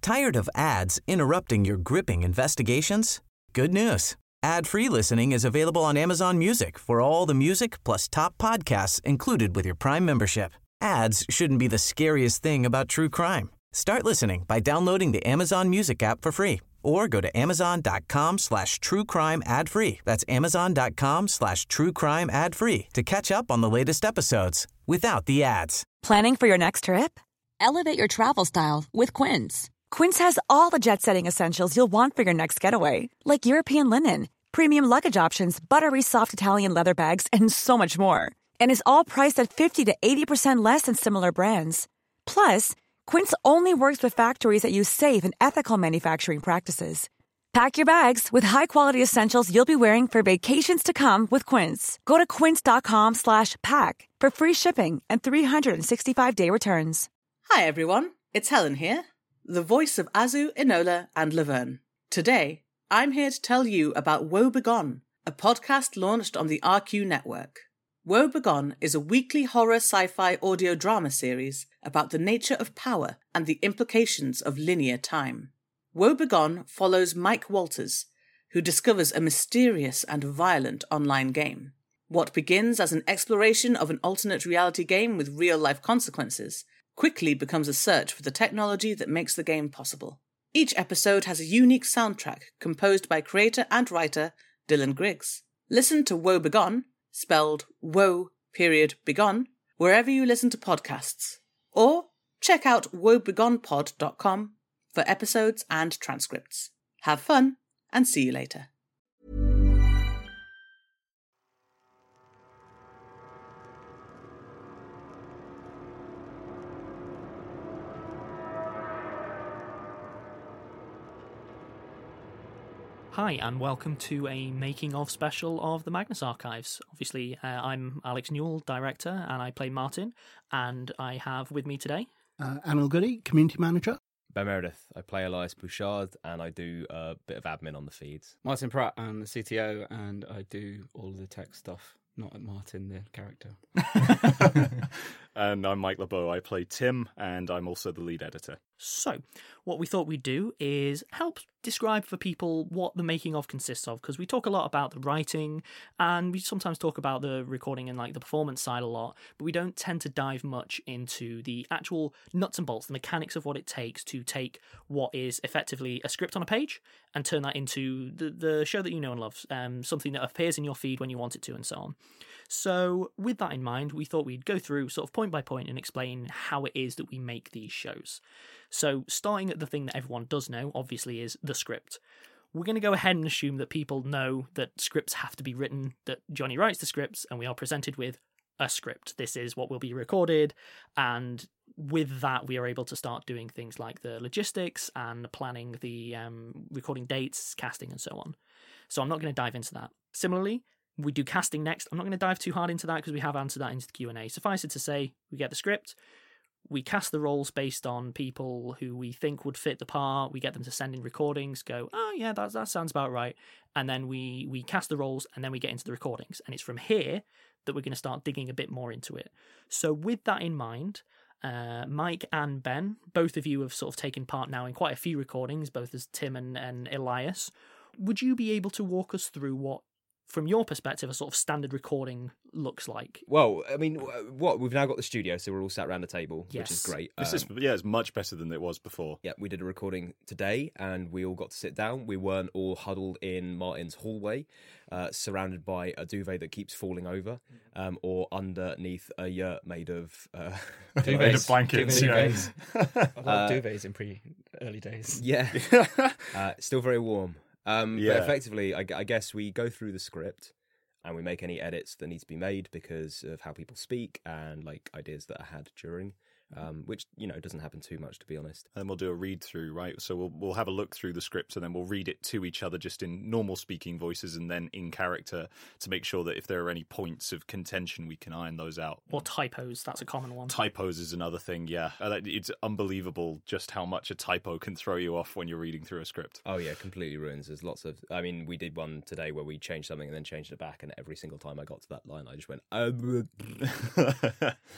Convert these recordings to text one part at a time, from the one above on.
Tired of ads interrupting your gripping investigations? Good news. Ad-free listening is available on Amazon Music for all the music plus top podcasts included with your Prime membership. Ads shouldn't be the scariest thing about true crime. Start listening by downloading the Amazon Music app for free or go to amazon.com/truecrime ad-free. That's amazon.com/truecrime ad-free to catch up on the latest episodes without the ads. Planning for your next trip? Elevate your travel style with Quince. Quince has all the jet-setting essentials you'll want for your next getaway, like European linen, premium luggage options, buttery soft Italian leather bags, and so much more. And is all priced at 50 to 80% less than similar brands. Plus, Quince only works with factories that use safe and ethical manufacturing practices. Pack your bags with high-quality essentials you'll be wearing for vacations to come with Quince. Go to quince.com/pack for free shipping and 365-day returns. Hi everyone, it's Helen here, the voice of Azu, Enola and Laverne. Today, I'm here to tell you about Woe Begone, a podcast launched on the RQ network. Woe Begone is a weekly horror sci-fi audio drama series about the nature of power and the implications of linear time. Woe Begone follows Mike Walters, who discovers a mysterious and violent online game. What begins as an exploration of an alternate reality game with real-life consequences quickly becomes a search for the technology that makes the game possible. Each episode has a unique soundtrack composed by creator and writer Dylan Griggs. Listen to Woe Begone, spelled woe.begone, wherever you listen to podcasts. Or check out woebegonepod.com for episodes and transcripts. Have fun, and see you later. Hi, and welcome to a making-of special of the Magnus Archives. Obviously, I'm Alex Newell, director, and I play Martin, and I have with me today... Anil Goody, community manager. Ben Meredith, I play Elias Bouchard, and I do a bit of admin on the feeds. Martin Pratt, I'm the CTO, and I do all of the tech stuff, not Martin, the character. And I'm Mike LeBeau, I play Tim, and I'm also the lead editor. So, what we thought we'd do is help describe for people what the making of consists of, because we talk a lot about the writing, and we sometimes talk about the recording and like the performance side a lot, but we don't tend to dive much into the actual nuts and bolts, the mechanics of what it takes to take what is effectively a script on a page and turn that into the show that you know and love, something that appears in your feed when you want it to, and so on. So with that in mind, we thought we'd go through sort of point by point and explain how it is that we make these shows. So starting at the thing that everyone does know, obviously, is the script. We're going to go ahead and assume that people know that scripts have to be written, that Johnny writes the scripts, and we are presented with a script. This is what will be recorded, and with that we are able to start doing things like the logistics and planning the recording dates, casting, and so on. So I'm not going to dive into that. Similarly, we do casting next. I'm not going to dive too hard into that because we have answered that into the Q&A. Suffice it to say, we get the script, we cast the roles based on people who we think would fit the part, we get them to send in recordings, go, oh yeah, that sounds about right, and then we cast the roles, and then we get into the recordings. And it's from here that we're going to start digging a bit more into it. So with that in mind, Mike and Ben, both of you have sort of taken part now in quite a few recordings, both as Tim and Elias. Would you be able to walk us through what, from your perspective, a sort of standard recording looks like? Well, I mean, we've now got the studio, so we're all sat around the table, which is great. It's much better than it was before. Yeah, we did a recording today, and we all got to sit down. We weren't all huddled in Martin's hallway, surrounded by a duvet that keeps falling over, or underneath a yurt made of made of blankets. Duvets. A lot of duvets in pretty early days. Yeah, still very warm. But effectively, I guess we go through the script and we make any edits that need to be made because of how people speak and like ideas that I had during, which, you know, doesn't happen too much, to be honest. And then we'll do a read through, right? So we'll have a look through the script and then we'll read it to each other just in normal speaking voices and then in character to make sure that if there are any points of contention, we can iron those out. Or typos, that's a common one. Typos is another thing, yeah. It's unbelievable just how much a typo can throw you off when you're reading through a script. Oh yeah, completely ruins. There's lots of, I mean, we did one today where we changed something and then changed it back, and every single time I got to that line, I just went,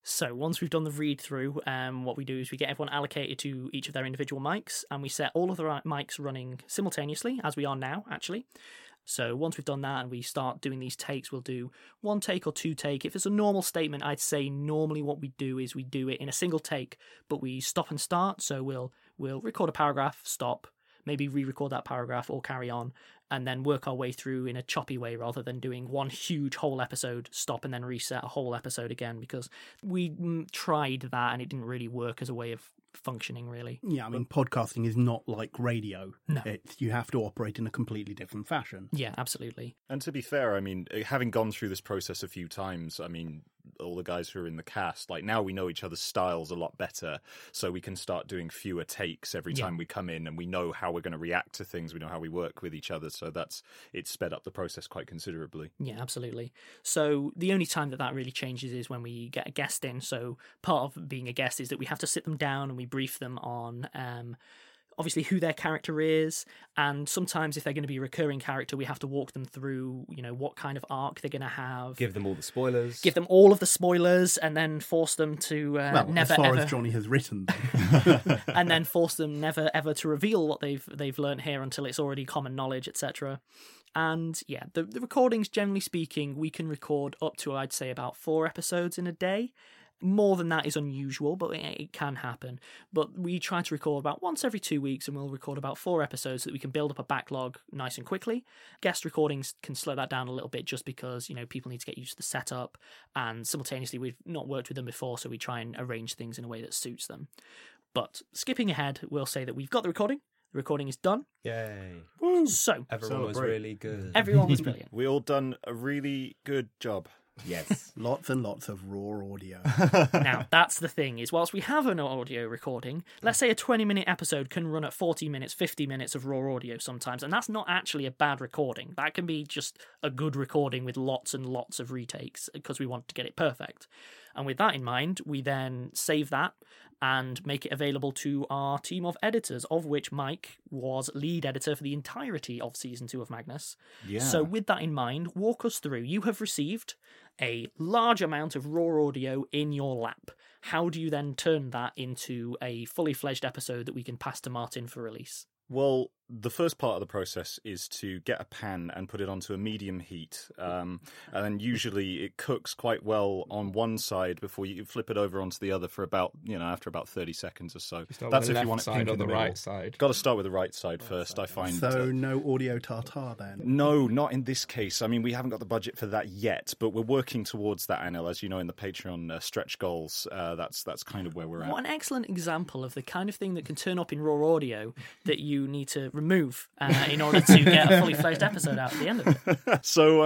So once we've done the read through, what we do is we get everyone allocated to each of their individual mics, and we set all of the mics running simultaneously, as we are now, actually. So once we've done that and we start doing these takes, we'll do 1 take or 2 take. If it's a normal statement, I'd say normally what we do is we do it in a single take, but we stop and start. So we'll record a paragraph, stop, maybe re-record that paragraph or carry on, and then work our way through in a choppy way rather than doing one huge whole episode, stop and then reset a whole episode again, because we tried that and it didn't really work as a way of functioning, really. Yeah, I mean, podcasting is not like radio. No. You have to operate in a completely different fashion. Yeah, absolutely. And to be fair, I mean, having gone through this process a few times, I mean, all the guys who are in the cast, like now we know each other's styles a lot better, so we can start doing fewer takes every time we come in, and we know how we're going to react to things, we know how we work with each other, so it's sped up the process quite considerably. Yeah, absolutely. So the only time that really changes is when we get a guest in. So part of being a guest is that we have to sit them down and we brief them on obviously who their character is, and sometimes if they're going to be a recurring character, we have to walk them through, what kind of arc they're going to have. Give them all the spoilers. Give them all of the spoilers, and then force them to never, as far ever, as Johnny has written them. and then force them never ever to reveal what they've learned here until it's already common knowledge, etc. And yeah, the recordings, generally speaking, we can record up to, I'd say, about 4 episodes in a day. More than that is unusual, but it can happen. But we try to record about once every 2 weeks, and we'll record about 4 episodes so that we can build up a backlog nice and quickly. Guest recordings can slow that down a little bit just because, people need to get used to the setup, and simultaneously we've not worked with them before, so we try and arrange things in a way that suits them. But skipping ahead, we'll say that we've got the recording. The recording is done. Yay. Woo. So everyone was really good. Everyone was brilliant. We all done a really good job. Yes. Lots and lots of raw audio. Now, that's the thing, is whilst we have an audio recording, let's say a 20-minute episode can run at 40 minutes, 50 minutes of raw audio sometimes, and that's not actually a bad recording. That can be just a good recording with lots and lots of retakes because we want to get it perfect. And with that in mind, we then save that and make it available to our team of editors, of which Mike was lead editor for the entirety of Season 2 of Magnus. Yeah. So with that in mind, walk us through. You have received a large amount of raw audio in your lap. How do you then turn that into a fully fledged episode that we can pass to Martin for release? Well, the first part of the process is to get a pan and put it onto a medium heat. And then usually it cooks quite well on one side before you flip it over onto the other for about, after about 30 seconds or so. That's if you want it pink in the right side. Got to start with the right side first, I find. So no audio tartar then? No, not in this case. I mean, we haven't got the budget for that yet, but we're working towards that, Anil. As you know, in the Patreon stretch goals, that's kind of where we're at. What an excellent example of the kind of thing that can turn up in raw audio that you need to remove in order to get a fully fledged episode out at the end of it.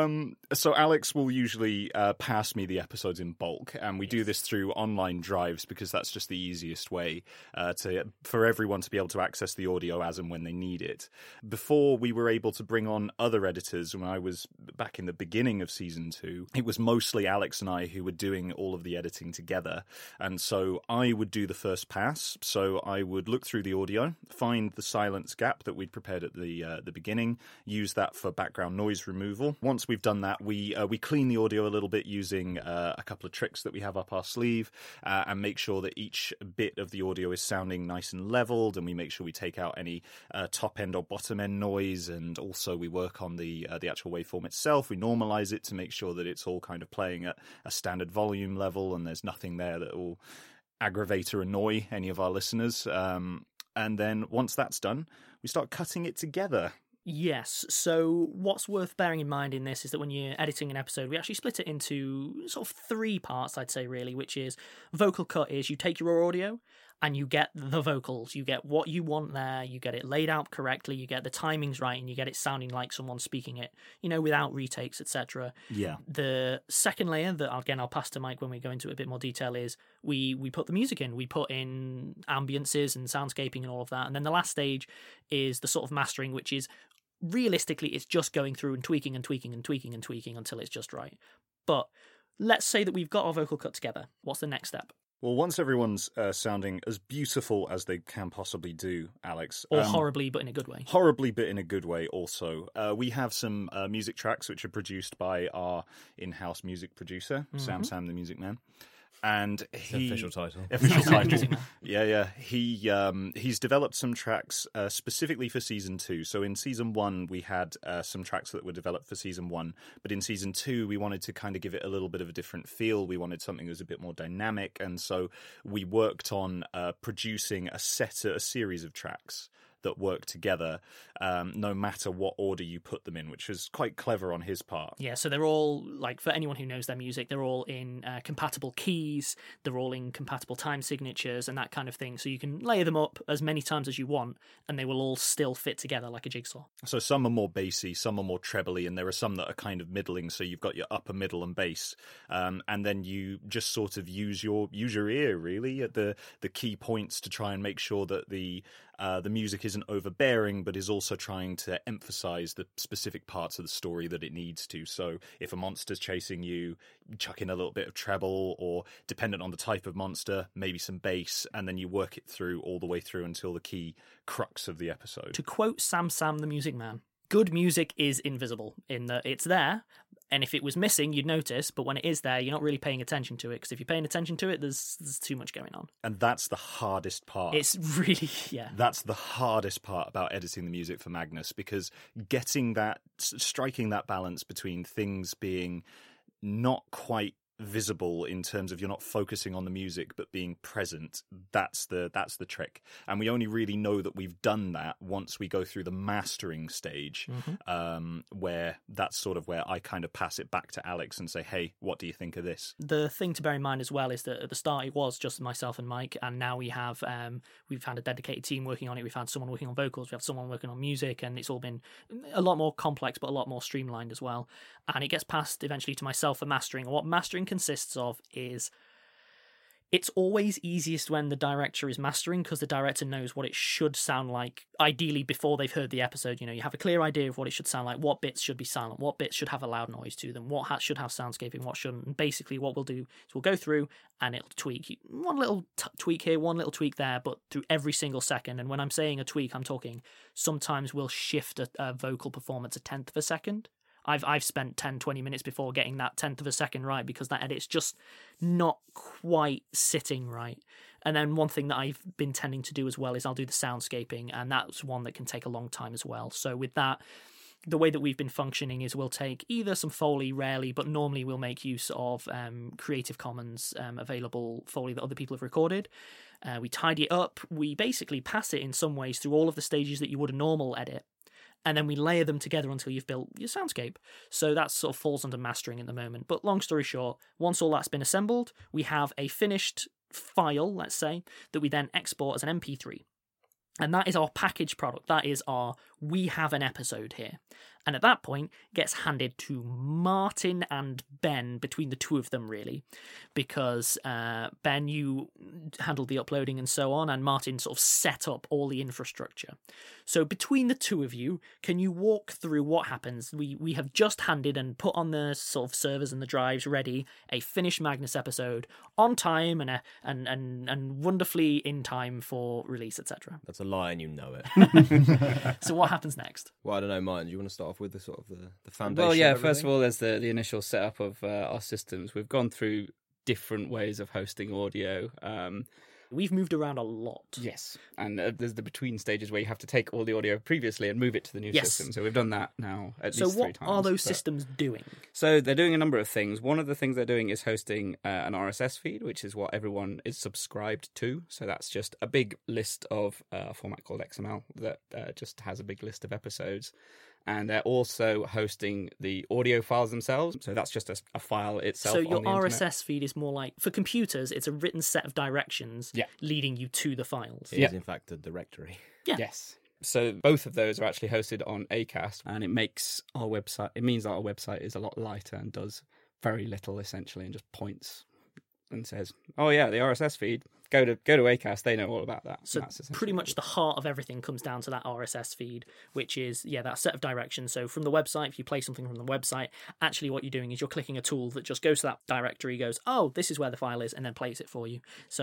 So Alex will usually pass me the episodes in bulk, and we do this through online drives because that's just the easiest way for everyone to be able to access the audio as and when they need it. Before we were able to bring on other editors, when I was back in the beginning of Season 2, it was mostly Alex and I who were doing all of the editing together, and so I would do the first pass. So I would look through the audio, find the silence gap that we'd prepared at the beginning, use that for background noise removal. Once we've done that, we clean the audio a little bit using a couple of tricks that we have up our sleeve, and make sure that each bit of the audio is sounding nice and leveled, and we make sure we take out any top end or bottom end noise, and also we work on the actual waveform itself. We normalize it to make sure that it's all kind of playing at a standard volume level, and there's nothing there that will aggravate or annoy any of our listeners. And then once that's done, we start cutting it together. Yes, so what's worth bearing in mind in this is that when you're editing an episode, we actually split it into sort of 3 parts, I'd say, really, which is vocal cut is you take your raw audio and you get the vocals, you get what you want there, you get it laid out correctly, you get the timings right, and you get it sounding like someone speaking it, without retakes, etc. Yeah. The second layer that, again, I'll pass to Mike when we go into a bit more detail is we put the music in, we put in ambiences and soundscaping and all of that, and then the last stage is the sort of mastering, which is realistically it's just going through and tweaking and tweaking and tweaking and tweaking until it's just right. But let's say that we've got our vocal cut together. What's the next step? Well, once everyone's sounding as beautiful as they can possibly do, Alex. Or horribly, but in a good way. Horribly, but in a good way also. We have some music tracks which are produced by our in-house music producer, Sam the Music Man. and Official title. Official title. Music Man. Yeah. He's developed some tracks specifically for season 2. So in season 1, we had some tracks that were developed for season 1, but in season 2, we wanted to kind of give it a little bit of a different feel. We wanted something that was a bit more dynamic, and so we worked on producing a series of tracks that work together, no matter what order you put them in, which was quite clever on his part. Yeah, so they're all, like, for anyone who knows their music, they're all in compatible keys, they're all in compatible time signatures and that kind of thing. So you can layer them up as many times as you want, and they will all still fit together like a jigsaw. So some are more bassy, some are more trebly, and there are some that are kind of middling. So you've got your upper, middle, and bass, and then you just sort of use your ear really at the key points to try and make sure that the music isn't overbearing, but is also trying to emphasize the specific parts of the story that it needs to. So if a monster's chasing you, chuck in a little bit of treble, or dependent on the type of monster, maybe some bass, and then you work it through all the way through until the key crux of the episode. To quote Sam the Music Man, good music is invisible in that it's there, and if it was missing, you'd notice, but when it is there, you're not really paying attention to it, because if you're paying attention to it, there's too much going on. And that's the hardest part. It's really, yeah. That's the hardest part about editing the music for Magnus, because striking that balance between things being not quite visible in terms of you're not focusing on the music but being present, that's the trick. And we only really know that we've done that once we go through the mastering stage, where that's sort of where I kind of pass it back to Alex and say, hey, what do you think of this? The thing to bear in mind as well is that at the start it was just myself and Mike, and now we've had a dedicated team working on it. We've had someone working on vocals, we have someone working on music, and it's all been a lot more complex but a lot more streamlined as well. And it gets passed eventually to myself for mastering. And what mastering consists of is, it's always easiest when the director is mastering, because the director knows what it should sound like, ideally before they've heard the episode. You know, you have a clear idea of what it should sound like, what bits should be silent, what bits should have a loud noise to them, what should have soundscaping, what shouldn't. And basically what we'll do is we'll go through and it'll tweak. One little tweak here, one little tweak there, but through every single second. And when I'm saying a tweak, I'm talking sometimes we'll shift a vocal performance a tenth of a second. I've spent 10-20 minutes before getting that tenth of a second right, because that edit's just not quite sitting right. And then one thing that I've been tending to do as well is I'll do the soundscaping, and that's one that can take a long time as well. So with that, the way that we've been functioning is we'll take either some Foley, rarely, but normally we'll make use of Creative Commons available Foley that other people have recorded. We tidy it up. We basically pass it in some ways through all of the stages that you would a normal edit, and then we layer them together until you've built your soundscape. So that sort of falls under mastering at the moment. But long story short, once all that's been assembled, we have a finished file, let's say, that we then export as an MP3. And that is our packaged product. That is we have an episode here. And at that point, it gets handed to Martin and Ben, between the two of them, really. Because Ben, you handled the uploading and so on, and Martin sort of set up all the infrastructure. So between the two of you, can you walk through what happens? We have just handed and put on the sort of servers and the drives ready a finished Magnus episode on time and wonderfully in time for release, etc. That's a lie, and you know it. So what happens next? Well, I don't know, Martin. Do you want to start off with the sort of the foundation? Well, yeah. of First of everything? all, there's the initial setup of our systems. We've gone through different ways of hosting audio. We've moved around a lot. Yes, and there's the between stages where you have to take all the audio previously and move it to the new Yes. system. So we've done that now at So least 3 what times. are those but- systems doing? So they're doing a number of things. One of the things they're doing is hosting an RSS feed, which is what everyone is subscribed to. So that's just a big list of a format called XML that just has a big list of episodes. And they're also hosting the audio files themselves. So that's just a file itself. So your on the internet. RSS feed is more like, for computers, it's a written set of directions Yeah. leading you to the files. It is, in fact, a directory. Yeah. Yes. So both of those are actually hosted on Acast, and it means our website is a lot lighter and does very little essentially, and just points and says, "Oh yeah, the RSS feed. Go to Acast. They know all about that." So That's essentially pretty what much it the heart of everything comes down to that RSS feed, which is, that set of directions. So from the website, if you play something from the website, actually what you're doing is you're clicking a tool that just goes to that directory, goes, oh, this is where the file is, and then plays it for you. So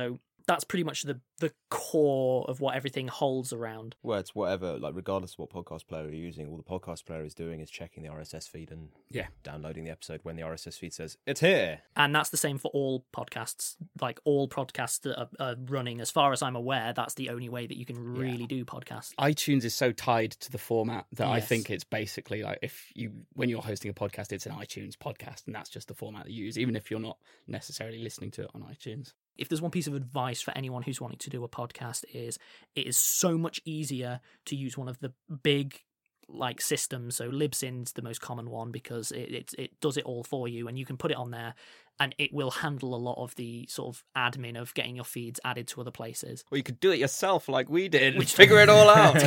that's pretty much the core of what everything holds around. Well, it's whatever, like regardless of what podcast player you're using, all the podcast player is doing is checking the RSS feed and downloading the episode when the RSS feed says it's here. And that's the same for all podcasts. Like all podcasts that are running, as far as I'm aware, that's the only way that you can really do podcasts. iTunes is so tied to the format that I Yes. think it's basically like when you're hosting a podcast, it's an iTunes podcast, and that's just the format that you use, even if you're not necessarily listening to it on iTunes. If there's one piece of advice for anyone who's wanting to do a podcast, is it is so much easier to use one of the big like systems. So Libsyn's the most common one because it does it all for you, and you can put it on there and it will handle a lot of the sort of admin of getting your feeds added to other places. Or you could do it yourself like we did and figure it all out.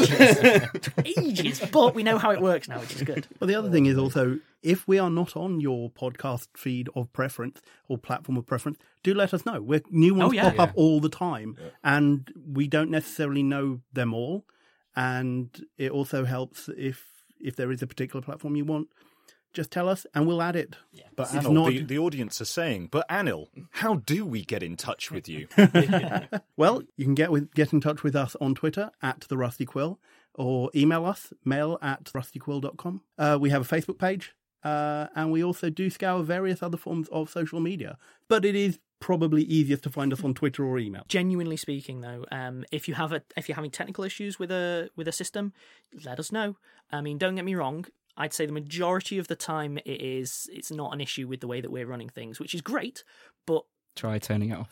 Ages, but we know how it works now, which is good. Well, the other thing is also, if we are not on your podcast feed of preference or platform of preference, do let us know. New ones pop up all the time, and we don't necessarily know them all. And it also helps if there is a particular platform you want, just tell us and we'll add it. Yeah. But Anil, the audience are saying, but Anil, how do we get in touch with you? Well, you can get in touch with us on Twitter @TheRustyQuill, or email us, mail@rustyquill.com. We have a Facebook page, and we also do scour various other forms of social media. But it is probably easiest to find us on Twitter or email. Genuinely speaking, though, if you're having technical issues with a system, let us know. I mean, don't get me wrong. I'd say the majority of the time it's not an issue with the way that we're running things, which is great, but try turning it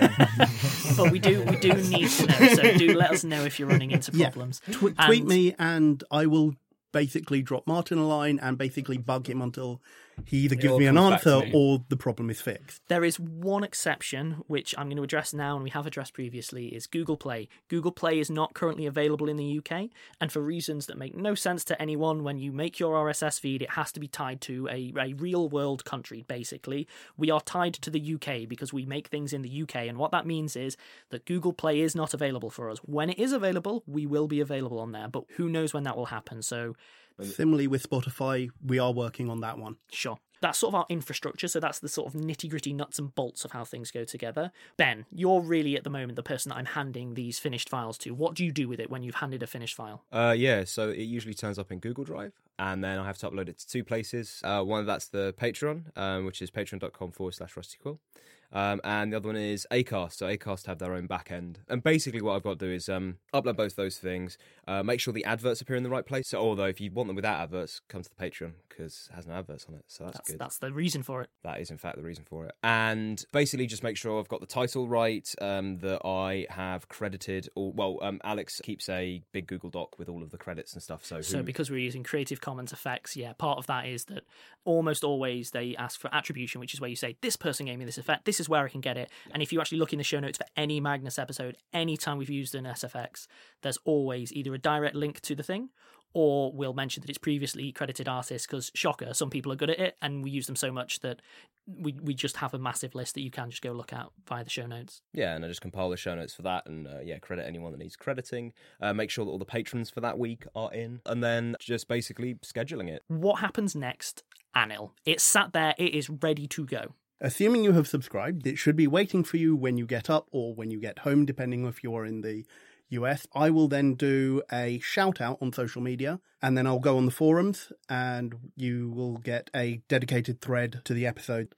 off. But we do need to know, so do let us know if you're running into problems. Tweet me and I will basically drop Martin a line and basically bug him until he either gives me an answer or the problem is fixed. There is one exception, which I'm going to address now and we have addressed previously, is Google Play. Google Play is not currently available in the UK, and for reasons that make no sense to anyone, when you make your RSS feed, it has to be tied to a real-world country, basically. We are tied to the UK because we make things in the UK, and what that means is that Google Play is not available for us. When it is available, we will be available on there, but who knows when that will happen, so... Similarly with Spotify, we are working on that one. Sure. That's sort of our infrastructure, so that's the sort of nitty-gritty nuts and bolts of how things go together. Ben, you're really at the moment the person that I'm handing these finished files to. What do you do with it when you've handed a finished file? So it usually turns up in Google Drive, and then I have to upload it to two places. One of that's the Patreon, which is patreon.com/rustyquill. And the other one is Acast. So Acast have their own back end. And basically what I've got to do is upload both those things, make sure the adverts appear in the right place. So although if you want them without adverts, come to the Patreon because it has no adverts on it. So that's good. That's the reason for it. That is in fact the reason for it. And basically just make sure I've got the title right, that I have credited Alex keeps a big Google Doc with all of the credits and stuff. So because we're using Creative Commons effects, part of that is that almost always they ask for attribution, which is where you say, this person gave me this effect, this is where I can get it. And if you actually look in the show notes for any Magnus episode, anytime we've used an SFX, there's always either a direct link to the thing, or we'll mention that it's previously credited artists, because shocker, some people are good at it, and we use them so much that we just have a massive list that you can just go look at via the show notes. Yeah, and I just compile the show notes for that, and credit anyone that needs crediting. Make sure that all the patrons for that week are in, and then just basically scheduling it. What happens next, Anil? It's sat there, it is ready to go. Assuming you have subscribed, it should be waiting for you when you get up or when you get home, depending if you're in the US. I will then do a shout out on social media, and then I'll go on the forums and you will get a dedicated thread to the episode.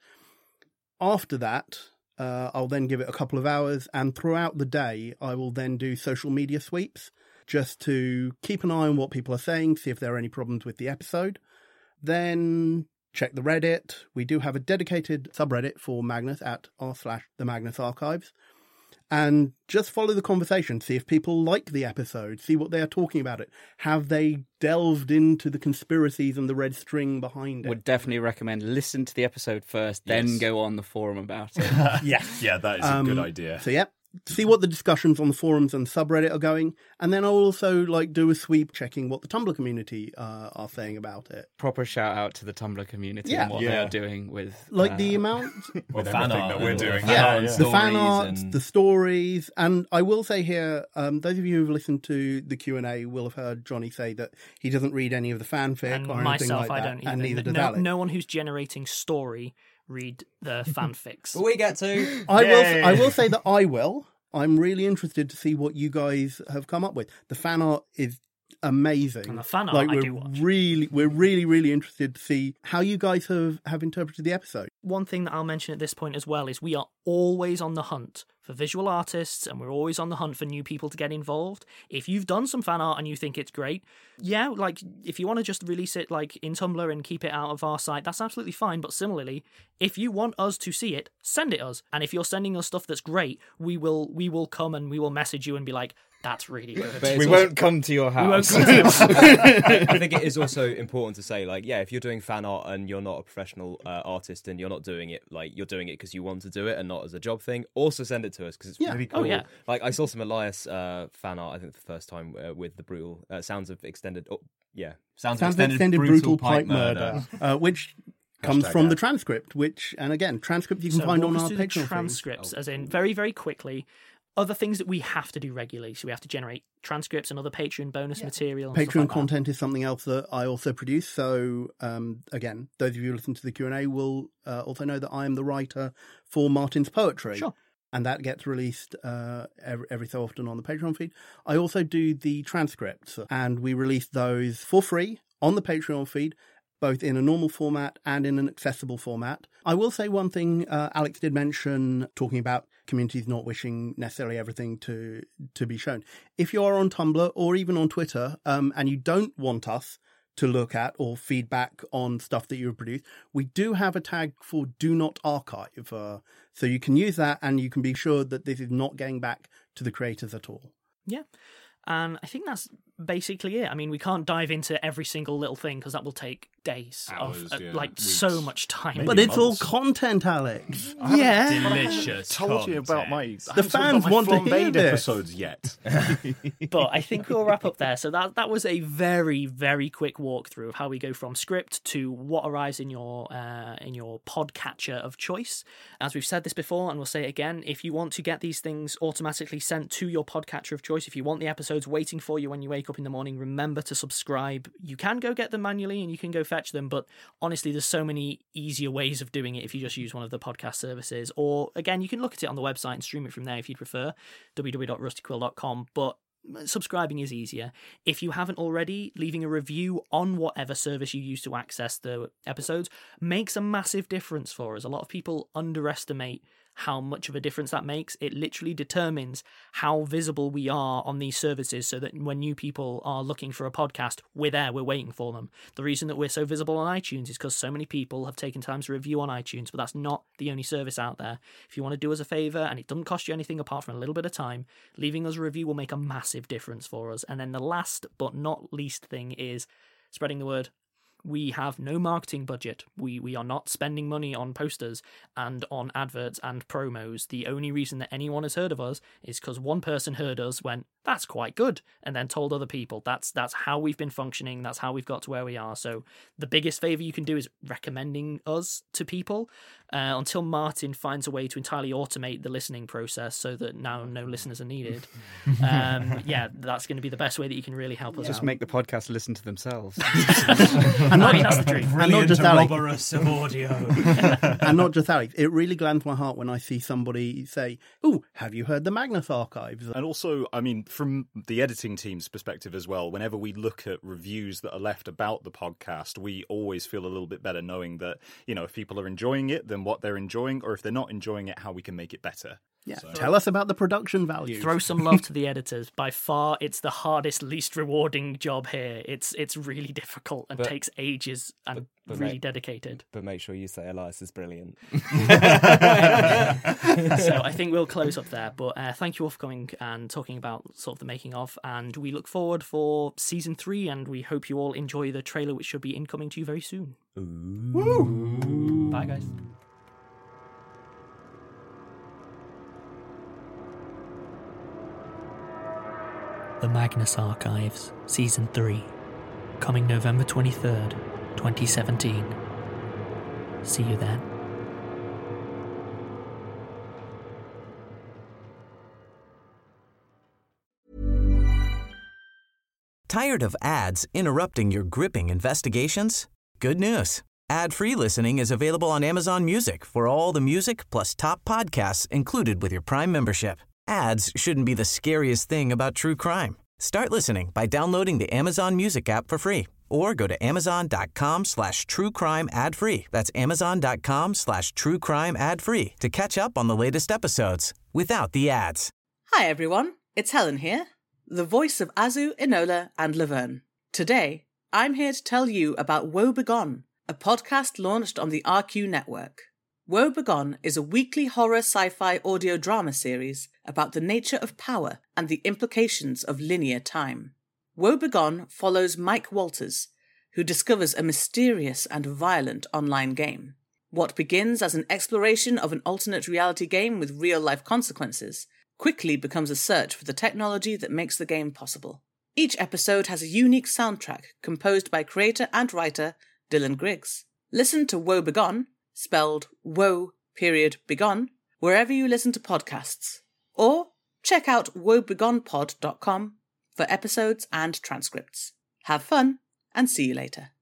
After that, I'll then give it a couple of hours, and throughout the day, I will then do social media sweeps just to keep an eye on what people are saying, see if there are any problems with the episode. Then check the Reddit. We do have a dedicated subreddit for Magnus at r/TheMagnusArchives. And just follow the conversation. See if people like the episode. See what they are talking about it. Have they delved into the conspiracies and the red string behind it? Would definitely recommend listen to the episode first, then go on the forum about it. Yes. Yeah, that is a good idea. So, see what the discussions on the forums and subreddit are going, and then I'll also do a sweep checking what the Tumblr community are saying about it. Proper shout out to the Tumblr community and what they are doing with the amount with everything that we're doing. The fan art, the stories, and I will say here, those of you who've listened to the Q&A will have heard Johnny say that he doesn't read any of the fanfic and or anything myself, like that, I don't either. and neither does Alex. No one who's generating story read the fanfics. We get to. I will say that I will. I'm really interested to see what you guys have come up with. The fan art is amazing. And the fan art I do watch. We're really interested to see how you guys have interpreted the episode. One thing that I'll mention at this point as well is we are always on the hunt for visual artists, and we're always on the hunt for new people to get involved. If you've done some fan art and you think it's great, yeah, like if you want to just release it like in Tumblr and keep it out of our site, that's absolutely fine. But similarly, if you want us to see it, send it us. And if you're sending us stuff that's great, we will come and we will message you and be like, that's really good. We won't come to your house. I think it is also important to say, like, yeah, if you're doing fan art and you're not a professional artist and you're not doing it, like, you're doing it because you want to do it and not as a job thing, also send it to us because it's really cool. Oh, yeah. Like, I saw some Elias fan art, I think the first time with the brutal Sounds of Extended Brutal Pipe Murder, which comes from the transcript, and again, transcript you can find on our Patreon. Transcripts, as in very, very quickly. Other things that we have to do regularly. So we have to generate transcripts and other Patreon bonus material. And Patreon like content is something else that I also produce. So again, those of you who listen to the Q&A will also know that I am the writer for Martin's poetry. Sure. And that gets released every so often on the Patreon feed. I also do the transcripts, and we release those for free on the Patreon feed, both in a normal format and in an accessible format. I will say one thing Alex did mention, talking about communities not wishing necessarily everything to be shown. If you are on Tumblr or even on Twitter and you don't want us to look at or feedback on stuff that you have produced, we do have a tag for Do Not Archive. So you can use that and you can be sure that this is not getting back to the creators at all. Yeah. And I think that's basically it. I mean, we can't dive into every single little thing because that will take days Hours, weeks. So much time. But it's all content, Alex. Delicious. Told you about the fans want to hear this. episodes yet. But I think we'll wrap up there. So that was a very, very quick walkthrough of how we go from script to what arrives in your podcatcher of choice. As we've said this before, and we'll say it again, if you want to get these things automatically sent to your podcatcher of choice, if you want the episodes waiting for you when you wake up in the morning, remember to subscribe. You can go get them manually and you can go fetch them, but honestly, there's so many easier ways of doing it if you just use one of the podcast services. Or again, you can look at it on the website and stream it from there if you'd prefer, www.rustyquill.com. But subscribing is easier. If you haven't already, leaving a review on whatever service you use to access the episodes makes a massive difference for us. A lot of people underestimate how much of a difference that makes. It literally determines how visible we are on these services, so that when new people are looking for a podcast, we're there, we're waiting for them. The reason that we're so visible on iTunes is because so many people have taken time to review on iTunes, but that's not the only service out there. If you want to do us a favour, and it doesn't cost you anything apart from a little bit of time, leaving us a review will make a massive difference for us. And then the last but not least thing is spreading the word. We have no marketing budget. We are not spending money on posters and on adverts and promos. The only reason that anyone has heard of us is because one person heard us, went, that's quite good, and then told other people. That's how we've been functioning. That's how we've got to where we are. So the biggest favour you can do is recommending us to people until Martin finds a way to entirely automate the listening process so that now no listeners are needed. Yeah, that's going to be the best way that you can really help us Just out. make the podcast listen to themselves. I mean, that's the dream. And not just Alex. of audio. And not just Alex. It really glands my heart when I see somebody say, "Oh, have you heard the Magnus Archives?" And also, I mean, from the editing team's perspective as well, whenever we look at reviews that are left about the podcast, we always feel a little bit better knowing that, if people are enjoying it, then what they're enjoying, or if they're not enjoying it, how we can make it better. Yeah, tell us about the production value. Throw some love to the editors. By far, it's the hardest, least rewarding job here. It's really difficult and takes ages and really dedicated. But make sure you say Elias is brilliant. So I think we'll close up there. But thank you all for coming and talking about sort of the making of. And we look forward for season 3, and we hope you all enjoy the trailer, which should be incoming to you very soon. Woo. Bye, guys. The Magnus Archives, Season 3, coming November 23rd, 2017. See you then. Tired of ads interrupting your gripping investigations? Good news. Ad-free listening is available on Amazon Music for all the music plus top podcasts included with your Prime membership. Ads shouldn't be the scariest thing about true crime. Start listening by downloading the Amazon Music app for free or go to amazon.com/truecrime ad-free. That's amazon.com/truecrime ad-free to catch up on the latest episodes without the ads. Hi everyone, it's Helen here, the voice of Azu, Enola and Laverne. Today, I'm here to tell you about Woe Begone, a podcast launched on the RQ network. Woe Begone is a weekly horror sci-fi audio drama series about the nature of power and the implications of linear time. Woe Begone follows Mike Walters, who discovers a mysterious and violent online game. What begins as an exploration of an alternate reality game with real-life consequences quickly becomes a search for the technology that makes the game possible. Each episode has a unique soundtrack composed by creator and writer Dylan Griggs. Listen to Woe Begone, spelled Woe.Begone, wherever you listen to podcasts. Or check out woebegonepod.com for episodes and transcripts. Have fun, and see you later.